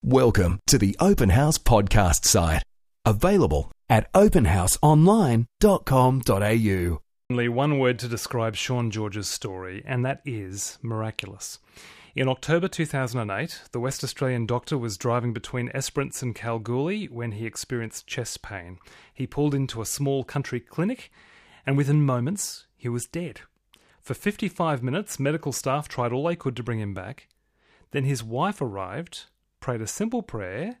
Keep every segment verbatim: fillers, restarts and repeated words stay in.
Welcome to the Open House podcast site. Available at open house online dot com dot a u. Only one word to describe Sean George's story, and that is miraculous. In October two thousand eight, the West Australian doctor was driving between Esperance and Kalgoorlie when he experienced chest pain. He pulled into a small country clinic, and within moments, he was dead. For fifty-five minutes, medical staff tried all they could to bring him back. Then his wife arrived, prayed a simple prayer,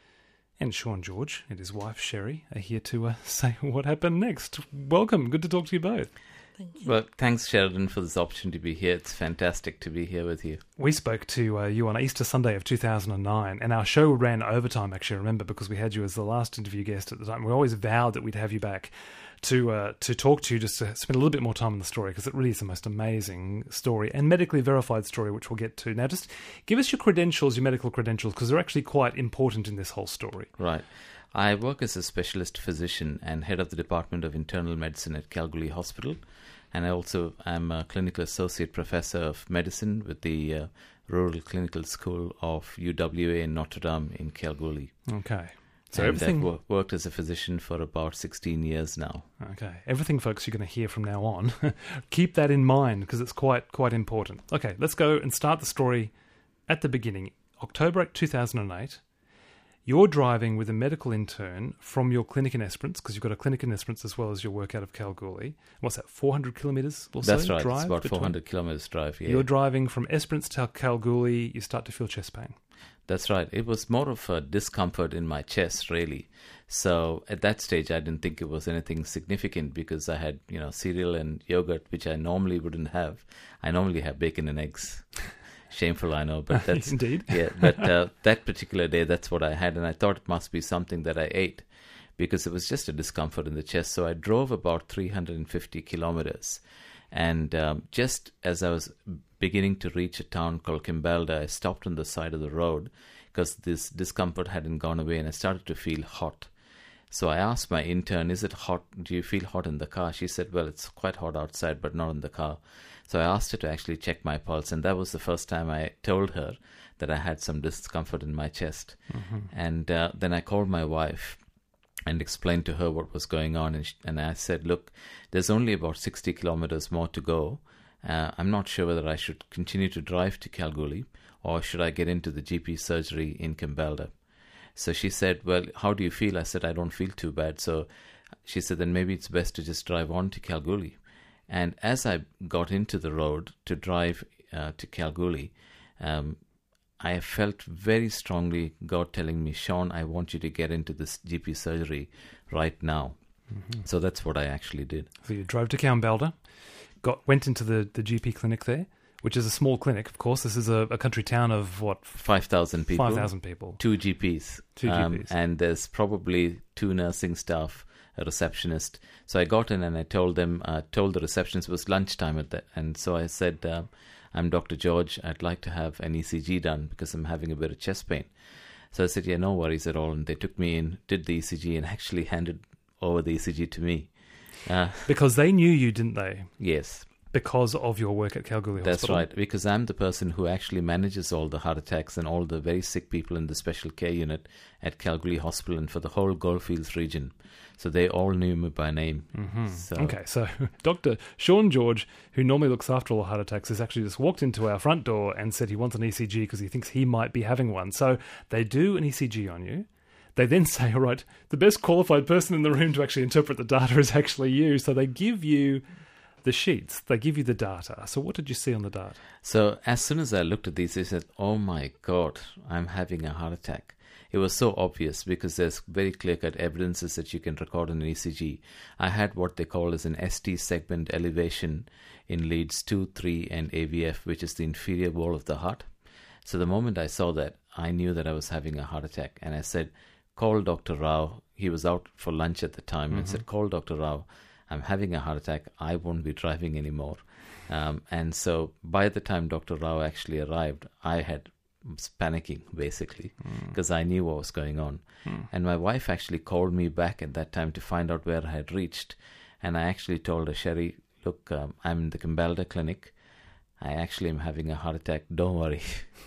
and Sean George and his wife Sherry are here to uh, say what happened next. Welcome. Good to talk to you both. Thank you. Well, thanks, Sheridan, for this opportunity to be here. It's fantastic to be here with you. We spoke to uh, you on Easter Sunday of two thousand nine, and our show ran overtime, actually, I remember, because we had you as the last interview guest at the time. We always vowed that we'd have you back to uh, to talk to you, just to spend a little bit more time on the story, because it really is the most amazing story and medically verified story, which we'll get to. Now, just give us your credentials, your medical credentials, because they're actually quite important in this whole story. Right. I work as a specialist physician and head of the Department of Internal Medicine at Kalgoorlie Hospital, and I also am a clinical associate professor of medicine with the uh, Rural Clinical School of U W A in Notre Dame in Kalgoorlie. Okay. So and everything... I've wo- worked as a physician for about sixteen years now. Okay. Everything, folks, you're going to hear from now on, keep that in mind, because it's quite quite important. Okay, let's go and start the story at the beginning. October two thousand eight, you're driving with a medical intern from your clinic in Esperance, because you've got a clinic in Esperance as well as your work out of Kalgoorlie. What's that, four hundred kilometres or so? That's right, drive it's about between... four hundred kilometres drive, yeah. You're driving from Esperance to Kalgoorlie, you start to feel chest pain. That's right. It was more of a discomfort in my chest, really. So at that stage, I didn't think it was anything significant because I had, you know, cereal and yogurt, which I normally wouldn't have. I normally have bacon and eggs. Shameful, I know, but that's indeed. Yeah, but uh, that particular day, that's what I had, and I thought it must be something that I ate because it was just a discomfort in the chest. So I drove about three hundred fifty kilometers, and um, just as I was beginning to reach a town called Kimbalda, I stopped on the side of the road because this discomfort hadn't gone away, and I started to feel hot. So I asked my intern, is it hot? Do you feel hot in the car? She said, well, it's quite hot outside, but not in the car. So I asked her to actually check my pulse, and that was the first time I told her that I had some discomfort in my chest. Mm-hmm. And uh, then I called my wife and explained to her what was going on, and, she, and I said, look, there's only about sixty kilometers more to go. Uh, I'm not sure whether I should continue to drive to Kalgoorlie or should I get into the G P surgery in Kimbalda. So she said, well, how do you feel? I said, I don't feel too bad. So she said, then maybe it's best to just drive on to Kalgoorlie. And as I got into the road to drive uh, to Kalgoorlie, um, I felt very strongly God telling me, Sean, I want you to get into this G P surgery right now. Mm-hmm. So that's what I actually did. So you drove to Kimbalda, got went into the, the G P clinic there, which is a small clinic, of course. This is a, a country town of, what? five thousand people. five thousand people. Two G Ps. Two um, G Ps. And there's probably two nursing staff, a receptionist. So I got in and I told them, uh, told the receptionist, it was lunchtime at that. And so I said, uh, I'm Doctor George. I'd like to have an E C G done because I'm having a bit of chest pain. So I said, yeah, no worries at all. And they took me in, did the E C G, and actually handed over the E C G to me. Uh, because they knew you, didn't they? Yes. Because of your work at Kalgoorlie That's Hospital. right, because I'm the person who actually manages all the heart attacks and all the very sick people in the special care unit at Kalgoorlie Hospital and for the whole Goldfields region. So they all knew me by name. Mm-hmm. So. Okay, so Doctor Sean George, who normally looks after all heart attacks, has actually just walked into our front door and said he wants an E C G because he thinks he might be having one. So they do an E C G on you. They then say, all right, the best qualified person in the room to actually interpret the data is actually you. So they give you the sheets, they give you the data. So what did you see on the data? So as soon as I looked at these, I said, oh my God, I'm having a heart attack. It was so obvious because there's very clear-cut evidences that you can record in an E C G. I had what they call as an S T segment elevation in leads two, three, and A V F, which is the inferior wall of the heart. So the moment I saw that, I knew that I was having a heart attack. And I said, call Doctor Rao. He was out for lunch at the time. Mm-hmm. And said, call Doctor Rao. I'm having a heart attack. I won't be driving anymore. Um, and so by the time Doctor Rao actually arrived, I had was panicking, basically, because mm. I knew what was going on. Mm. And my wife actually called me back at that time to find out where I had reached. And I actually told her, Sherry, look, um, I'm in the Kimbalda clinic. I actually am having a heart attack. Don't worry.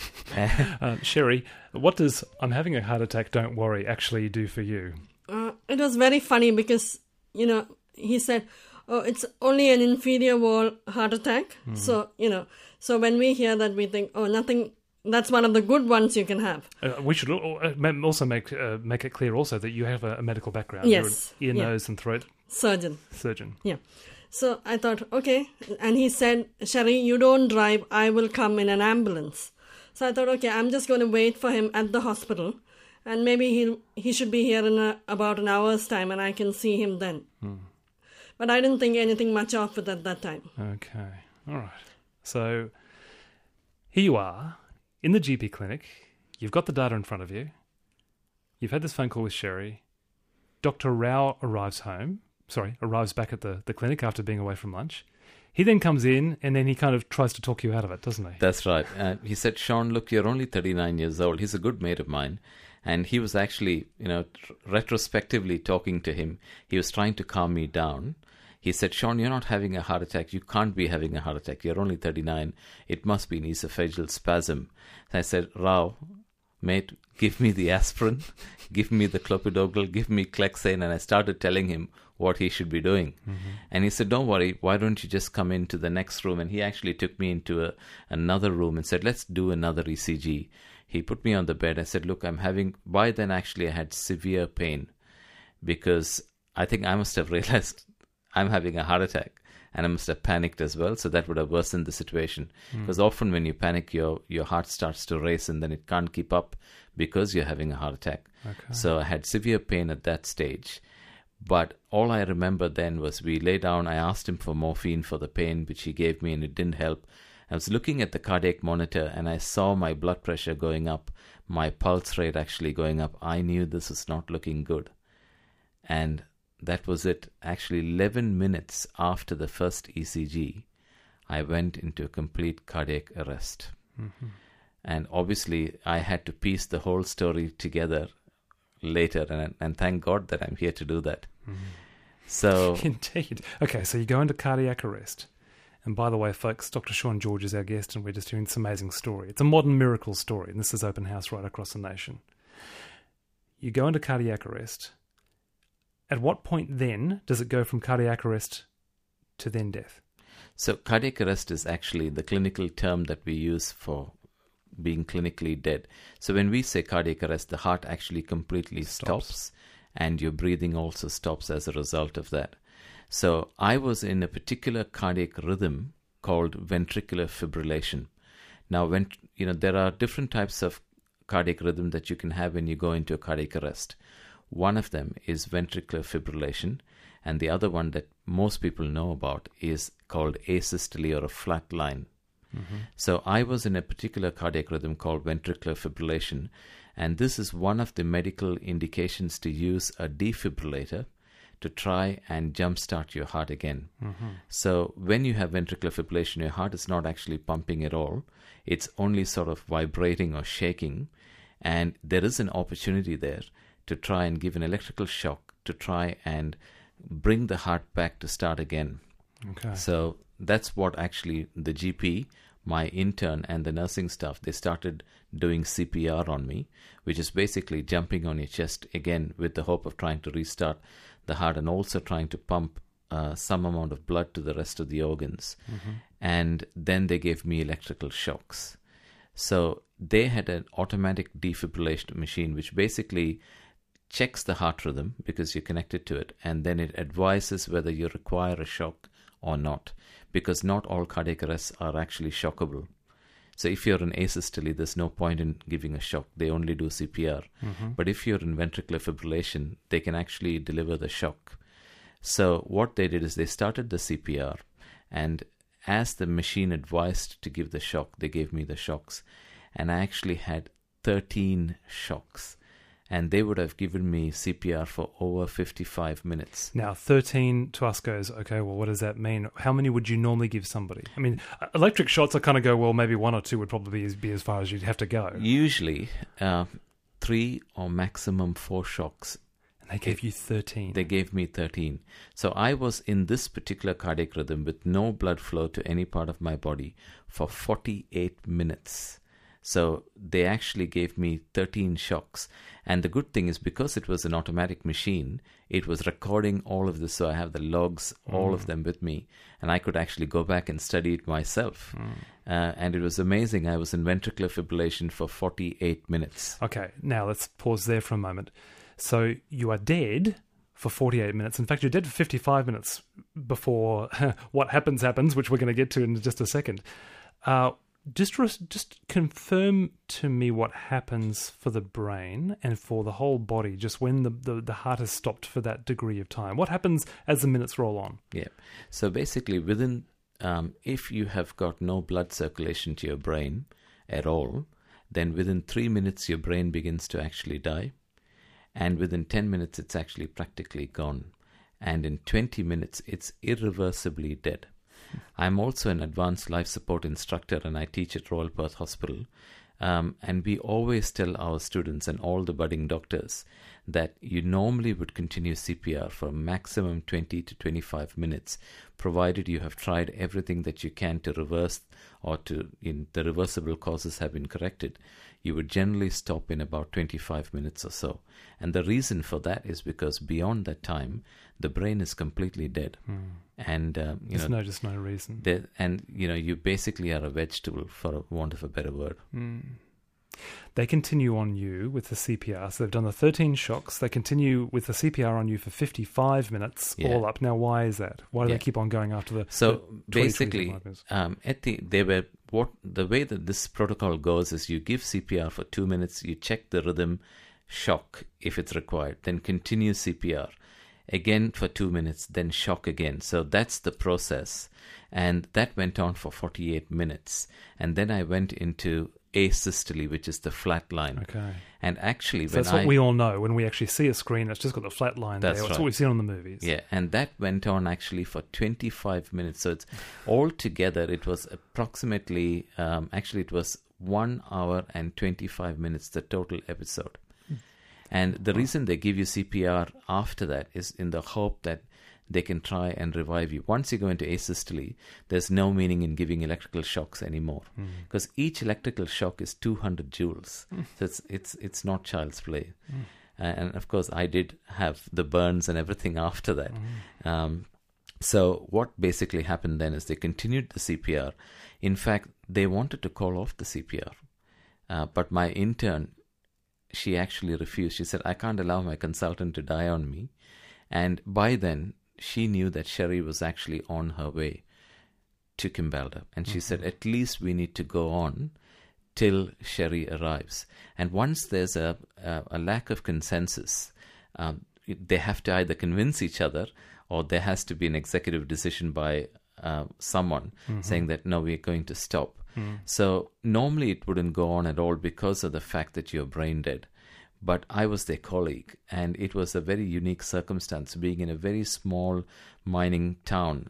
uh, Sherry, what does "I'm having a heart attack, don't worry" actually do for you? Uh, it was very funny because, you know, he said, oh, it's only an inferior wall heart attack. Mm. So, you know, so when we hear that, we think, oh, nothing, that's one of the good ones you can have. Uh, we should also make uh, make it clear also that you have a, a medical background. Yes. You're an ear, yeah. nose and throat surgeon. Surgeon. Yeah. So I thought, okay. And he said, Sherry, you don't drive. I will come in an ambulance. So I thought, okay, I'm just going to wait for him at the hospital. And maybe he he should be here in a, about an hour's time and I can see him then. Hmm. But I didn't think anything much of it at that time. Okay. All right. So here you are in the G P clinic. You've got the data in front of you. You've had this phone call with Sherry. Doctor Rao arrives home. Sorry, arrives back at the, the clinic after being away from lunch. He then comes in and then he kind of tries to talk you out of it, doesn't he? That's right. Uh, he said, Sean, look, you're only thirty-nine years old. He's a good mate of mine. And he was actually, you know, tr- retrospectively talking to him. He was trying to calm me down. He said, Sean, you're not having a heart attack. You can't be having a heart attack. You're only thirty-nine. It must be an esophageal spasm. And I said, Rao, mate, give me the aspirin, give me the clopidogrel, give me Clexane. And I started telling him what he should be doing. Mm-hmm. And he said, don't worry, why don't you just come into the next room? And he actually took me into a, another room and said, let's do another E C G. He put me on the bed. I said, look, I'm having, by then actually I had severe pain because I think I must have realized I'm having a heart attack and I must have panicked as well. So that would have worsened the situation. Mm. Because often when you panic, your, your heart starts to race and then it can't keep up because you're having a heart attack. Okay. So I had severe pain at that stage. But all I remember then was we lay down, I asked him for morphine for the pain, which he gave me, and it didn't help. I was looking at the cardiac monitor and I saw my blood pressure going up, my pulse rate actually going up. I knew this was not looking good. And that was it. Actually, eleven minutes after the first E C G, I went into a complete cardiac arrest. Mm-hmm. And obviously, I had to piece the whole story together later, and and thank God that I'm here to do that. Mm-hmm. So indeed. Okay, so you go into cardiac arrest. And by the way, folks, Doctor Sean George is our guest, and we're just hearing this amazing story. It's a modern miracle story, and this is Open House right across the nation. You go into cardiac arrest. At what point then does it go from cardiac arrest to then death? So cardiac arrest is actually the clinical term that we use for being clinically dead. So when we say cardiac arrest, the heart actually completely stops, stops and your breathing also stops as a result of that. So I was in a particular cardiac rhythm called ventricular fibrillation. Now, when you know there are different types of cardiac rhythm that you can have when you go into a cardiac arrest. One of them is ventricular fibrillation, and the other one that most people know about is called asystole or a flat line. Mm-hmm. So I was in a particular cardiac rhythm called ventricular fibrillation, and this is one of the medical indications to use a defibrillator to try and jumpstart your heart again. Mm-hmm. So when you have ventricular fibrillation, your heart is not actually pumping at all. It's only sort of vibrating or shaking. And there is an opportunity there to try and give an electrical shock to try and bring the heart back to start again. Okay. So that's what actually the G P, my intern, and the nursing staff, they started doing C P R on me, which is basically jumping on your chest again with the hope of trying to restart the heart and also trying to pump uh, some amount of blood to the rest of the organs. Mm-hmm. And then they gave me electrical shocks. So they had an automatic defibrillation machine which basically checks the heart rhythm because you're connected to it, and then it advises whether you require a shock or not, because not all cardiac arrests are actually shockable. So if you're in asystole, there's no point in giving a shock. They only do C P R. Mm-hmm. But if you're in ventricular fibrillation, they can actually deliver the shock. So what they did is they started the C P R, and as the machine advised to give the shock, they gave me the shocks. And I actually had thirteen shocks. And they would have given me C P R for over fifty-five minutes. Now, thirteen to us goes, okay, well, what does that mean? How many would you normally give somebody? I mean, electric shots, I kind of go, well, maybe one or two would probably be as far as you'd have to go. Usually, uh, three or maximum four shocks. And they gave you thirteen. They gave me thirteen. So I was in this particular cardiac rhythm with no blood flow to any part of my body for forty-eight minutes. So they actually gave me thirteen shocks. And the good thing is, because it was an automatic machine, it was recording all of this. So I have the logs, all mm. of them with me. And I could actually go back and study it myself. Mm. Uh, and it was amazing. I was in ventricular fibrillation for forty-eight minutes. Okay, now let's pause there for a moment. So you are dead for forty-eight minutes. In fact, you're dead for fifty-five minutes before what happens happens, which we're going to get to in just a second. Uh, just res- just confirm to me what happens for the brain and for the whole body just when the, the, the heart has stopped for that degree of time. What happens as the minutes roll on? Yeah. So basically, within um, if you have got no blood circulation to your brain at all, then within three minutes your brain begins to actually die. And within ten minutes, it's actually practically gone. And in twenty minutes, it's irreversibly dead. I'm also an advanced life support instructor, and I teach at Royal Perth Hospital. Um, and we always tell our students and all the budding doctors that you normally would continue C P R for a maximum twenty to twenty-five minutes, provided you have tried everything that you can to reverse or to in the reversible causes have been corrected. You would generally stop in about twenty-five minutes or so. And the reason for that is because beyond that time, the brain is completely dead. Mm. And, um, you There's know, no, just no reason. there- and, you know, you basically are a vegetable, for want of a better word. Mm. They continue on you with the C P R. So they've done the thirteen shocks. They continue with the C P R on you for fifty-five minutes, Yeah. all up. Now, why is that? Why do Yeah. they keep on going after the So the twenty, basically, twenty-five minutes? um, at the they were what the way that this protocol goes is you give C P R for two minutes, you check the rhythm, shock if it's required, then continue C P R again for two minutes, then shock again. So that's the process, and that went on for forty-eight minutes, and then I went into asystole, which is the flat line. Okay. And actually, So when that's what I we all know. When we actually see a screen, it's just got the flat line That's there. That's right. what we've seen on the movies. Yeah, and that went on actually for twenty-five minutes. So it's altogether, it was approximately, um, actually it was one hour and twenty-five minutes, the total episode. And the reason they give you C P R after that is in the hope that they can try and revive you. Once you go into asystole, there's no meaning in giving electrical shocks anymore, because mm. each electrical shock is two hundred joules. Mm. So it's it's it's not child's play. Mm. Uh, and of course, I did have the burns and everything after that. Mm. Um, so what basically happened then is they continued the C P R. In fact, they wanted to call off the C P R, uh, but my intern, she actually refused. She said, "I can't allow my consultant to die on me." And by then, she knew that Sherry was actually on her way to Kimbalda. And she mm-hmm. said, at least we need to go on till Sherry arrives. And once there's a, a, a lack of consensus, um, they have to either convince each other, or there has to be an executive decision by uh, someone mm-hmm. saying that, no, we're going to stop. Mm. So normally it wouldn't go on at all because of the fact that you're brain dead. But I was their colleague, and it was a very unique circumstance, being in a very small mining town.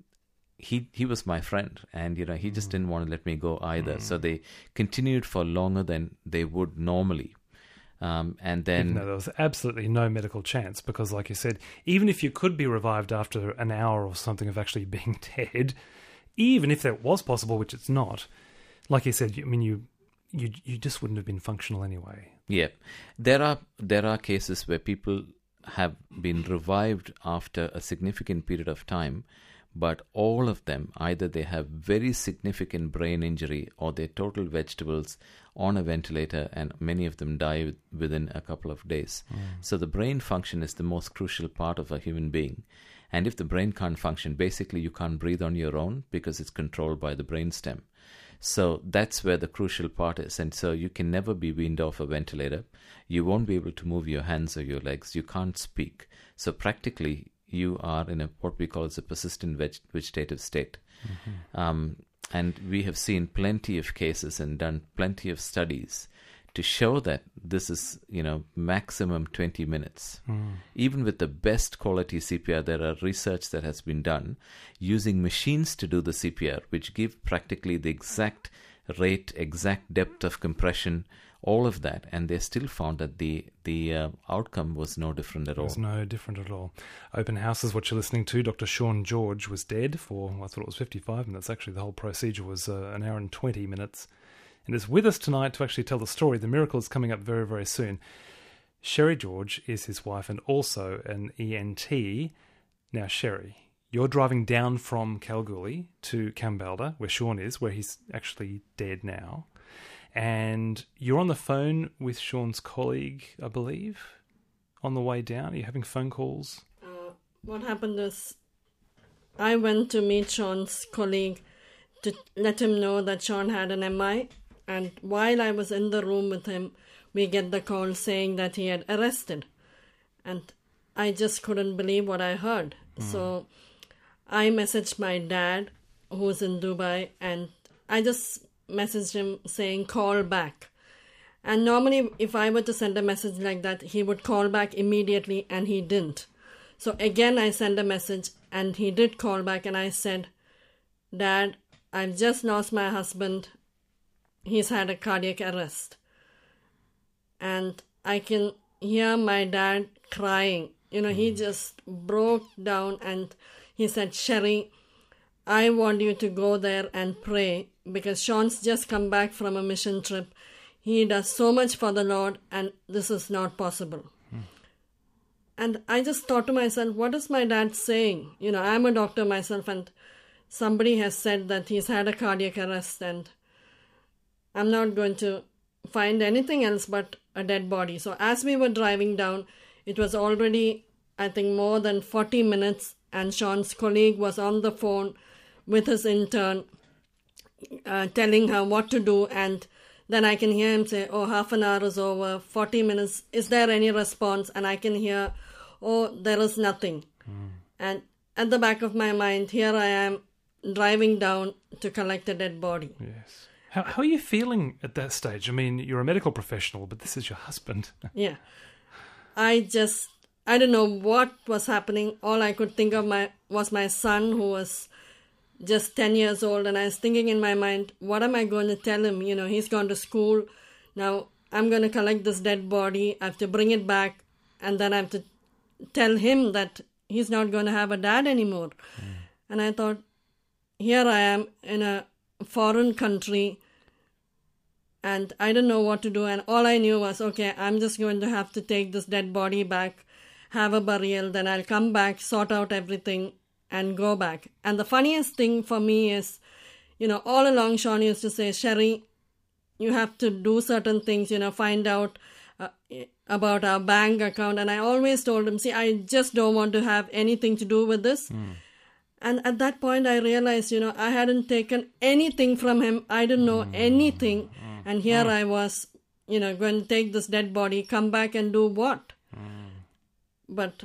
He he was my friend, and you know he just mm. didn't want to let me go either. Mm. So they continued for longer than they would normally. Um, and then even though there was absolutely no medical chance, because like you said, even if you could be revived after an hour or something of actually being dead, even if that was possible, which it's not, like you said, I mean, you you you just wouldn't have been functional anyway. Yeah, there are there are cases where people have been revived after a significant period of time, but all of them, either they have very significant brain injury or they're total vegetables on a ventilator, and many of them die within a couple of days. Mm. So the brain function is the most crucial part of a human being. And if the brain can't function, basically you can't breathe on your own because it's controlled by the brainstem. So that's where the crucial part is. And so you can never be weaned off a ventilator. You won't be able to move your hands or your legs. You can't speak. So practically you are in a what we call as a persistent veg- vegetative state. Mm-hmm. Um, and we have seen plenty of cases and done plenty of studies to show that this is, you know, maximum twenty minutes. Mm. Even with the best quality C P R, there are research that has been done using machines to do the C P R, which give practically the exact rate, exact depth of compression, all of that, and they still found that the the uh, outcome was no different at all. It was no different at all. Open House is what you're listening to. Doctor Sean George was dead for, I thought it was fifty-five minutes. Actually, the whole procedure was uh, an hour and twenty minutes. and is with us tonight to actually tell the story. The miracle is coming up very, very soon. Sherry George is his wife and also an E N T. Now, Sherry, you're driving down from Kalgoorlie to Kambalda, where Sean is, where he's actually dead now. And you're on the phone with Sean's colleague, I believe, on the way down. Are you having phone calls? Uh, what happened is I went to meet Sean's colleague to let him know that Sean had an M I. And while I was in the room with him, we get the call saying that he had arrested. And I just couldn't believe what I heard. Mm. So I messaged my dad, who's in Dubai, and I just messaged him saying, call back. And normally, if I were to send a message like that, he would call back immediately, and he didn't. So again, I sent a message, and he did call back, and I said, Dad, I've just lost my husband. He's had a cardiac arrest. And I can hear my dad crying. You know, he just broke down, and he said, Sherry, I want you to go there and pray, because Sean's just come back from a mission trip. He does so much for the Lord, and this is not possible. Hmm. And I just thought to myself, what is my dad saying? You know, I'm a doctor myself, and somebody has said that he's had a cardiac arrest, and I'm not going to find anything else but a dead body. So as we were driving down, it was already, I think, more than forty minutes, and Sean's colleague was on the phone with his intern, uh, telling her what to do, and then I can hear him say, oh, half an hour is over, forty minutes, is there any response? And I can hear, oh, there is nothing. Mm. And at the back of my mind, here I am driving down to collect a dead body. Yes. How, how are you feeling at that stage? I mean, you're a medical professional, but this is your husband. Yeah. I just, I don't know what was happening. All I could think of my was my son, who was just ten years old, and I was thinking in my mind, what am I going to tell him? You know, he's gone to school. Now I'm going to collect this dead body. I have to bring it back, and then I have to tell him that he's not going to have a dad anymore. Mm. And I thought, here I am in a foreign country, and I don't know what to do. And all I knew was, okay, I'm just going to have to take this dead body back, have a burial, then I'll come back, sort out everything, and go back. And the funniest thing for me is, you know, all along Sean used to say, Sherry, you have to do certain things, you know, find out uh, about our bank account. And I always told him, see, I just don't want to have anything to do with this. Mm. And at that point, I realized, you know, I hadn't taken anything from him. I didn't know mm. anything. Mm. And here mm. I was, you know, going to take this dead body, come back and do what? Mm. But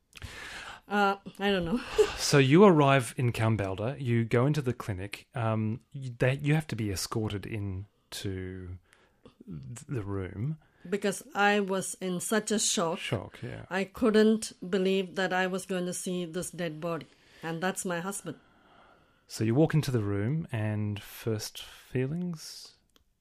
Uh, I don't know. So you arrive in Kambalda, you go into the clinic, um, you, they, you have to be escorted into the room. Because I was in such a shock. Shock, yeah. I couldn't believe that I was going to see this dead body. And that's my husband. So you walk into the room, and first feelings?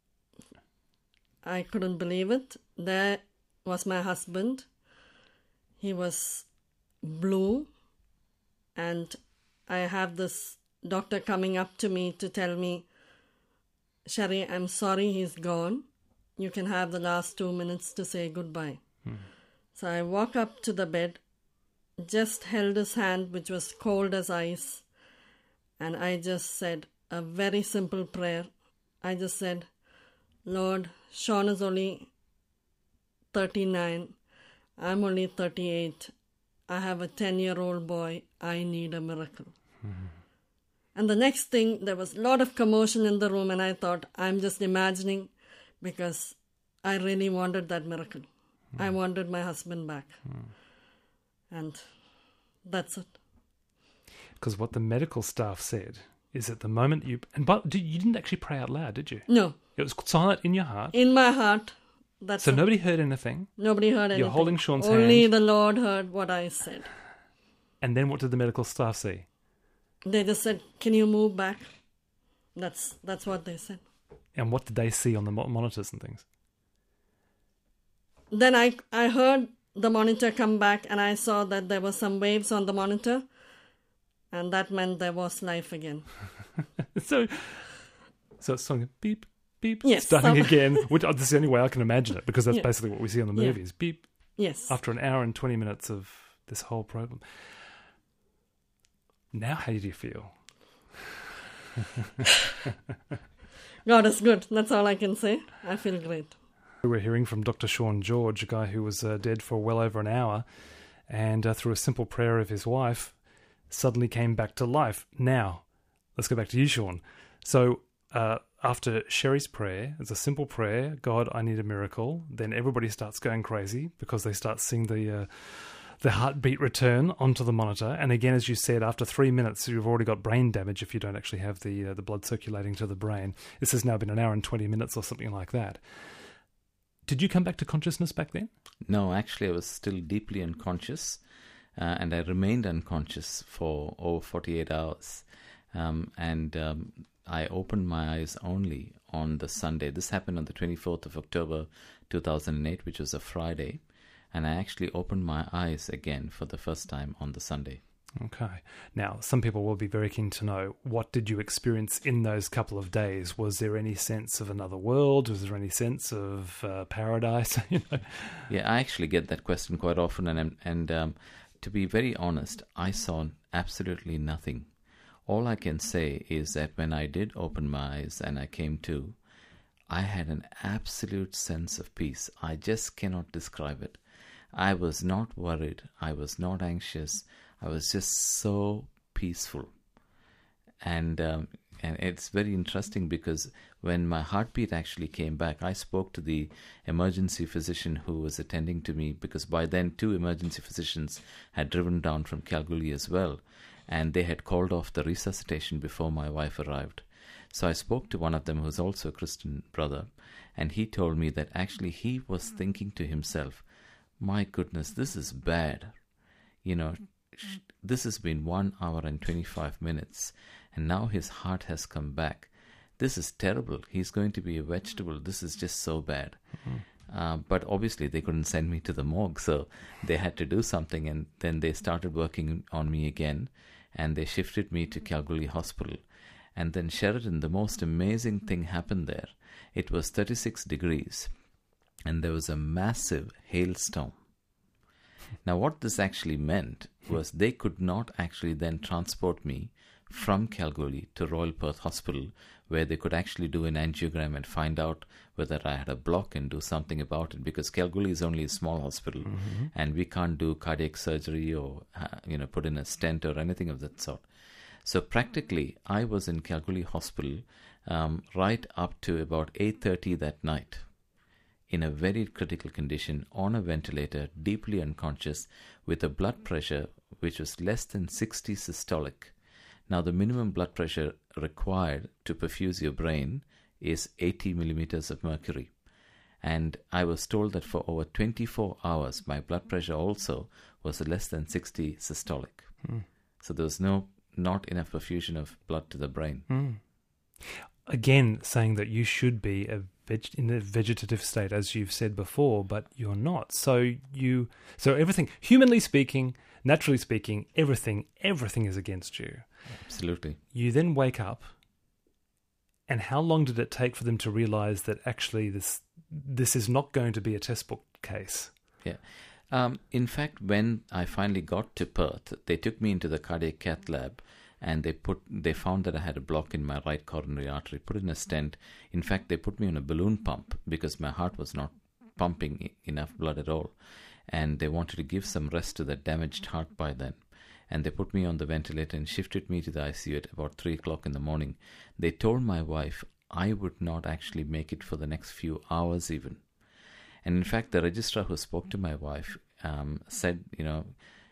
I couldn't believe it. There was my husband. He was blue, and I have this doctor coming up to me to tell me, Sherry, I'm sorry he's gone. You can have the last two minutes to say goodbye. Hmm. So I walk up to the bed, just held his hand, which was cold as ice, and I just said a very simple prayer. I just said, Lord, Sean is only thirty-nine. I'm only thirty-eight. I have a ten-year-old boy. I need a miracle. Mm-hmm. And the next thing, there was a lot of commotion in the room, and I thought, I'm just imagining, because I really wanted that miracle. Mm-hmm. I wanted my husband back. Mm. And that's it. Because what the medical staff said is at the moment you... And but you didn't actually pray out loud, did you? No. It was silent in your heart? In my heart. That's so it. Nobody heard anything? Nobody heard anything. You're holding Sean's Only hand. Only the Lord heard what I said. And then what did the medical staff say? They just said, can you move back? That's that's what they said. And what did they see on the mo- monitors and things? Then I, I heard the monitor come back, and I saw that there were some waves on the monitor, and that meant there was life again. so, so it's something beep, beep, Yes, starting some- again. Which that's the only way I can imagine it, because that's Yeah. basically what we see on the Yeah. movies. Beep, Yes. after an hour and twenty minutes of this whole program. Now, how do you feel? God is good. That's all I can say. I feel great. We're hearing from Doctor Sean George, a guy who was uh, dead for well over an hour, and uh, through a simple prayer of his wife, suddenly came back to life. Now, let's go back to you, Sean. So, uh, after Sherry's prayer, it's a simple prayer, God, I need a miracle. Then everybody starts going crazy because they start seeing the uh, the heartbeat return onto the monitor. And again, as you said, after three minutes, you've already got brain damage if you don't actually have the uh, the blood circulating to the brain. This has now been an hour and twenty minutes or something like that. Did you come back to consciousness back then? No, actually, I was still deeply unconscious, uh, and I remained unconscious for over forty-eight hours. Um, and um, I opened my eyes only on the Sunday. This happened on the twenty-fourth of October, two thousand eight, which was a Friday. And I actually opened my eyes again for the first time on the Sunday. Okay. Now, some people will be very keen to know, what did you experience in those couple of days? Was there any sense of another world? Was there any sense of uh, paradise? you know? Yeah, I actually get that question quite often. And, and um, to be very honest, I saw absolutely nothing. All I can say is that when I did open my eyes and I came to, I had an absolute sense of peace. I just cannot describe it. I was not worried. I was not anxious. I was just so peaceful. And um, and it's very interesting because when my heartbeat actually came back, I spoke to the emergency physician who was attending to me, because by then two emergency physicians had driven down from Kalgoorlie as well, and they had called off the resuscitation before my wife arrived. So I spoke to one of them, who was also a Christian brother, and he told me that actually he was thinking to himself, my goodness, this is bad. You know, this has been one hour and twenty-five minutes, and now his heart has come back. This is terrible. He's going to be a vegetable. This is just so bad. Mm-hmm. Uh, but obviously they couldn't send me to the morgue, so they had to do something, and then they started working on me again, and they shifted me to Kalgoorlie Hospital. And then Sheridan, the most amazing thing happened there. It was thirty-six degrees, and there was a massive hailstorm. Now, what this actually meant was they could not actually then transport me from Kalgoorlie to Royal Perth Hospital, where they could actually do an angiogram and find out whether I had a block and do something about it, because Kalgoorlie is only a small hospital, mm-hmm. and we can't do cardiac surgery or uh, you know put in a stent or anything of that sort. So practically, I was in Kalgoorlie Hospital um, right up to about eight thirty that night, in a very critical condition, on a ventilator, deeply unconscious, with a blood pressure which was less than sixty systolic. Now, the minimum blood pressure required to perfuse your brain is eighty millimeters of mercury. And I was told that for over twenty-four hours, my blood pressure also was less than sixty systolic. Mm. So there was no not enough perfusion of blood to the brain. Mm. Again, saying that you should be a veg- in a vegetative state, as you've said before, but you're not. So you, so everything, humanly speaking, naturally speaking, everything, everything is against you. Absolutely. You then wake up, and how long did it take for them to realize that actually this this is not going to be a textbook case? Yeah. Um, in fact, when I finally got to Perth, they took me into the cardiac cath lab, and they put they found that I had a block in my right coronary artery, put in a stent. In fact, they put me on a balloon pump because my heart was not pumping enough blood at all. And they wanted to give some rest to that damaged heart by then. And they put me on the ventilator and shifted me to the I C U at about three o'clock in the morning. They told my wife I would not actually make it for the next few hours even. And in fact, the registrar who spoke to my wife um, said, you know,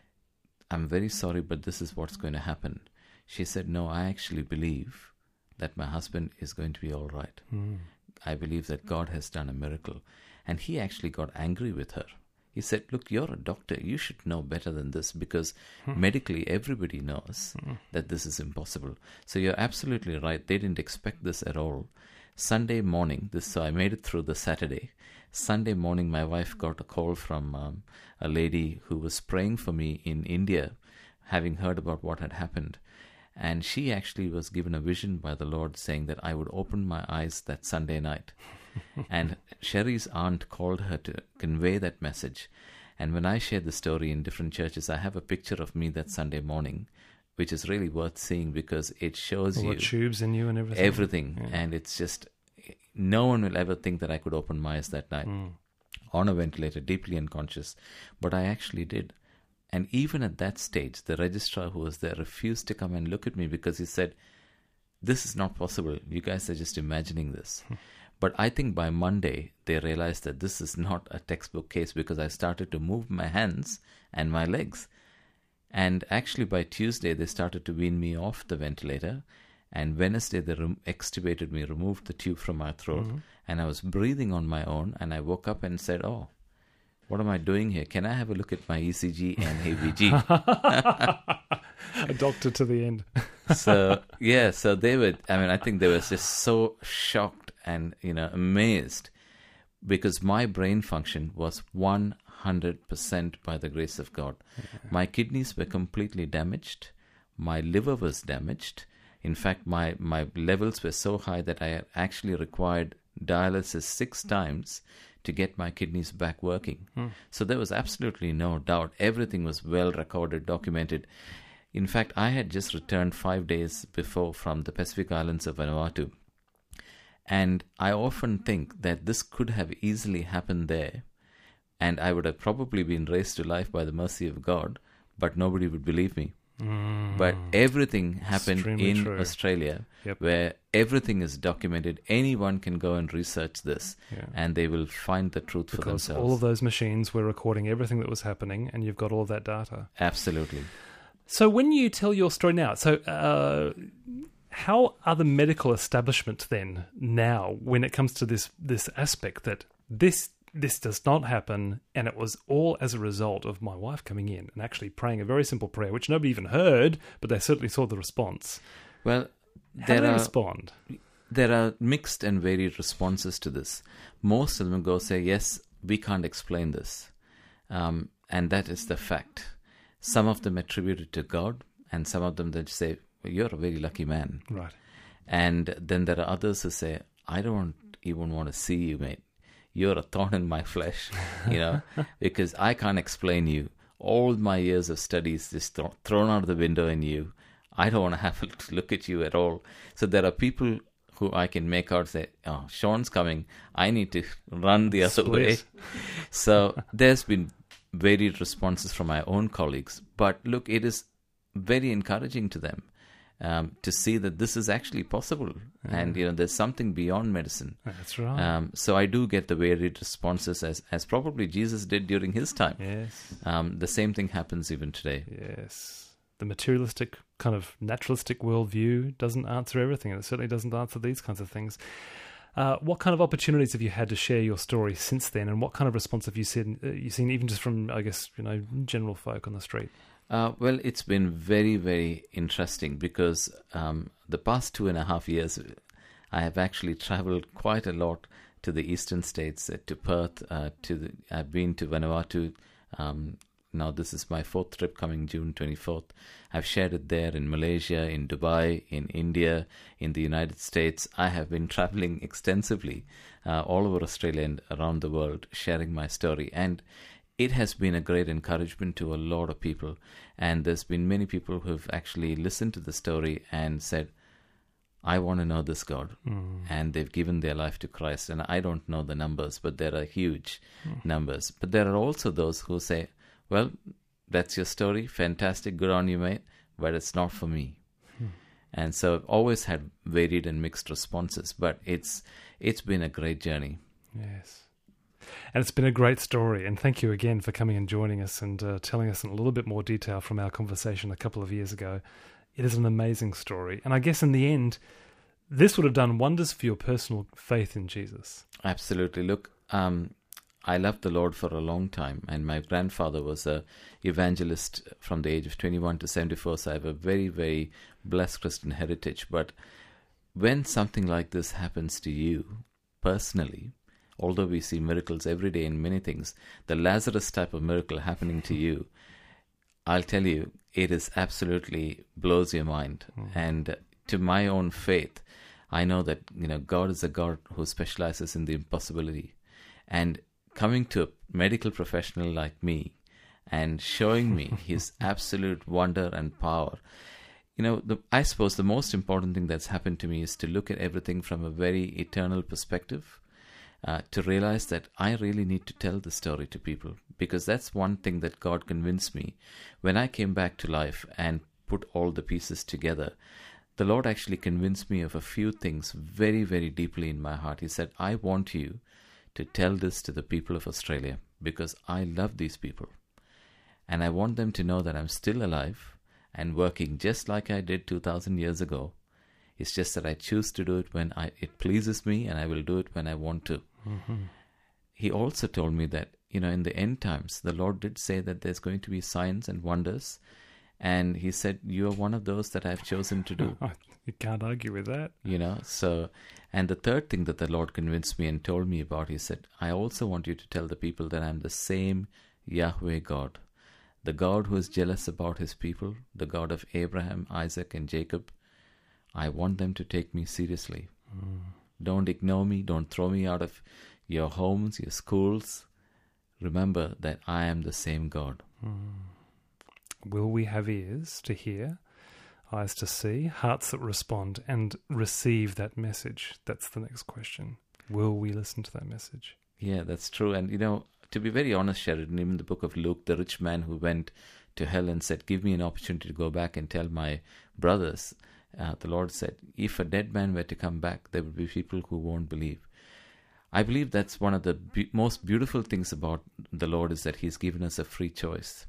I'm very sorry, but this is what's going to happen. She said, no, I actually believe that my husband is going to be all right. Mm. I believe that God has done a miracle. And he actually got angry with her. He said, look, you're a doctor. You should know better than this, because hmm. medically everybody knows hmm. that this is impossible. So you're absolutely right. They didn't expect this at all. Sunday morning, this so I made it through the Saturday. Sunday morning, my wife got a call from um, a lady who was praying for me in India, having heard about what had happened. And she actually was given a vision by the Lord saying that I would open my eyes that Sunday night. And Sherry's aunt called her to convey that message. And when I share the story in different churches, I have a picture of me that Sunday morning, which is really worth seeing because it shows All you the tubes in you and everything. everything. Yeah. And it's just, no one will ever think that I could open my eyes that night. Mm. On a ventilator, deeply unconscious. But I actually did. And even at that stage, the registrar who was there refused to come and look at me because he said, this is not possible. You guys are just imagining this. But I think by Monday, they realized that this is not a textbook case because I started to move my hands and my legs. And actually by Tuesday, they started to wean me off the ventilator. And Wednesday, they rem- extubated me, removed the tube from my throat. Mm-hmm. And I was breathing on my own. And I woke up and said, oh, what am I doing here? Can I have a look at my E C G and A B G? A doctor to the end. So, yeah, so they were, I mean, I think they were just so shocked and, you know, amazed because my brain function was one hundred percent by the grace of God. Yeah. My kidneys were completely damaged. My liver was damaged. In fact, my, my levels were so high that I actually required dialysis six times to get my kidneys back working. Hmm. So there was absolutely no doubt. Everything was well recorded, documented. In fact, I had just returned five days before from the Pacific Islands of Vanuatu. And I often think that this could have easily happened there. And I would have probably been raised to life by the mercy of God, but nobody would believe me. Mm. But everything happened Extremely in true. Australia, yep. where everything is documented. Anyone can go and research this, yeah. and they will find the truth because for themselves. All of those machines were recording everything that was happening, and you've got all of that data. Absolutely. So when you tell your story now, so uh, how are the medical establishment then now when it comes to this this aspect that this this does not happen, and it was all as a result of my wife coming in and actually praying a very simple prayer, which nobody even heard, but they certainly saw the response. Well, how do they are, respond? There are mixed and varied responses to this. Most of them go say, yes, we can't explain this. Um, and that is the fact. Some of them attribute it to God, and some of them they say, well, you're a very lucky man. Right. And then there are others who say, I don't even want to see you, mate. You're a thorn in my flesh, you know, because I can't explain you. All my years of studies just th- thrown out of the window in you. I don't want to have a look at you at all. So there are people who I can make out say, oh, Sean's coming. I need to run the other Split. way. So there's been varied responses from my own colleagues. But look, it is very encouraging to them. Um, to see that this is actually possible, yeah. and you know there's something beyond medicine. That's right. Um, so I do get the varied responses as as probably Jesus did during his time. Yes. Um, the same thing happens even today. Yes. The materialistic kind of naturalistic worldview doesn't answer everything, and it certainly doesn't answer these kinds of things. Uh, what kind of opportunities have you had to share your story since then, and what kind of response have you seen? Uh, you seen even just from, I guess, you know, general folk on the street? Uh, well, it's been very, very interesting because um, the past two and a half years, I have actually traveled quite a lot to the eastern states, uh, to Perth, uh, to the, I've been to Vanuatu. Um, now this is my fourth trip coming June twenty-fourth. I've shared it there in Malaysia, in Dubai, in India, in the United States. I have been traveling extensively uh, all over Australia and around the world, sharing my story. And it has been a great encouragement to a lot of people. And there's been many people who have actually listened to the story and said, I want to know this God. Mm. And they've given their life to Christ. And I don't know the numbers, but there are huge mm. numbers. But there are also those who say, well, that's your story. Fantastic. Good on you, mate. But it's not for me. Mm. And so I've always had varied and mixed responses. But it's it's been a great journey. Yes. And it's been a great story, and thank you again for coming and joining us and uh, telling us in a little bit more detail from our conversation a couple of years ago. It is an amazing story, and I guess in the end, this would have done wonders for your personal faith in Jesus. Absolutely. Look, um, I loved the Lord for a long time, and my grandfather was a evangelist from the age of twenty-one to seventy-four, so I have a very, very blessed Christian heritage. But when something like this happens to you personally, although we see miracles every day in many things, the Lazarus type of miracle happening to you, I'll tell you, it is absolutely blows your mind. Mm. And uh, to my own faith, I know that, you know, God is a God who specializes in the impossibility. And coming to a medical professional like me and showing me his absolute wonder and power, you know, the, I suppose the most important thing that's happened to me is to look at everything from a very eternal perspective, uh, to realize that I really need to tell the story to people, because that's one thing that God convinced me when I came back to life and put all the pieces together. The Lord actually convinced me of a few things very, very deeply in my heart. He said, I want you to tell this to the people of Australia because I love these people. And I want them to know that I'm still alive and working just like I did two thousand years ago. It's just that I choose to do it when I, it pleases me, and I will do it when I want to. Mm-hmm. He also told me that, you know, in the end times, the Lord did say that there's going to be signs and wonders. And he said, you are one of those that I've chosen to do. You can't argue with that. You know, so, and the third thing that the Lord convinced me and told me about, he said, I also want you to tell the people that I'm the same Yahweh God, the God who is jealous about his people, the God of Abraham, Isaac, and Jacob. I want them to take me seriously. Mm. Don't ignore me. Don't throw me out of your homes, your schools. Remember that I am the same God. Mm. Will we have ears to hear, eyes to see, hearts that respond and receive that message? That's the next question. Will we listen to that message? Yeah, that's true. And, you know, to be very honest, Sheridan, even the book of Luke, the rich man who went to hell and said, give me an opportunity to go back and tell my brothers, uh, the Lord said, if a dead man were to come back, there will be people who won't believe. I believe that's one of the be- most beautiful things about the Lord, is that he's given us a free choice.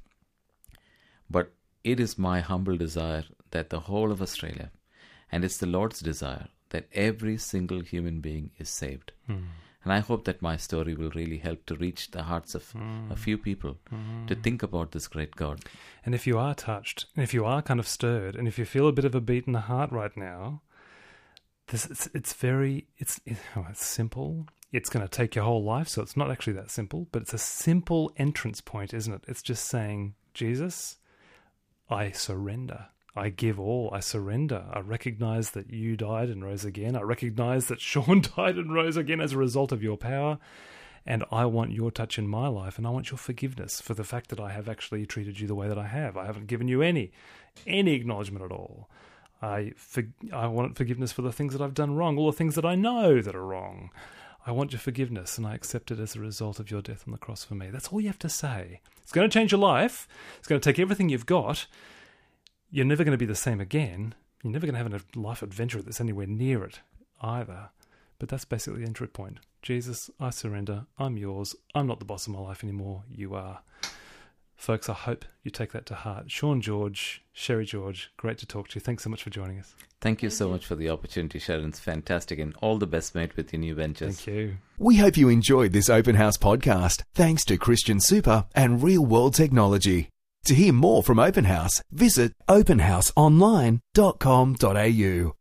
But it is my humble desire that the whole of Australia, and it's the Lord's desire, that every single human being is saved. Mm. And I hope that my story will really help to reach the hearts of mm. a few people mm. to think about this great God. And if you are touched, and if you are kind of stirred, and if you feel a bit of a beat in the heart right now, this it's, it's very, it's, oh, it's simple. It's going to take your whole life, so it's not actually that simple, but it's a simple entrance point, isn't it? It's just saying, Jesus, I surrender. I give all. I surrender. I recognize that you died and rose again. I recognize that Sean died and rose again as a result of your power. And I want your touch in my life, and I want your forgiveness for the fact that I have actually treated you the way that I have. I haven't given you any, any acknowledgement at all. I, for, I want forgiveness for the things that I've done wrong, all the things that I know that are wrong. I want your forgiveness, and I accept it as a result of your death on the cross for me. That's all you have to say. It's going to change your life. It's going to take everything you've got. You're never going to be the same again. You're never going to have a life adventure that's anywhere near it either. But that's basically the entry point. Jesus, I surrender. I'm yours. I'm not the boss of my life anymore. You are. Folks, I hope you take that to heart. Sean George, Sherry George, great to talk to you. Thanks so much for joining us. Thank you so much for the opportunity, Sharon. It's fantastic, and all the best, mate, with your new ventures. Thank you. We hope you enjoyed this Open House podcast, thanks to Christian Super and Real World Technology. To hear more from Open House, visit open house online dot com dot a u.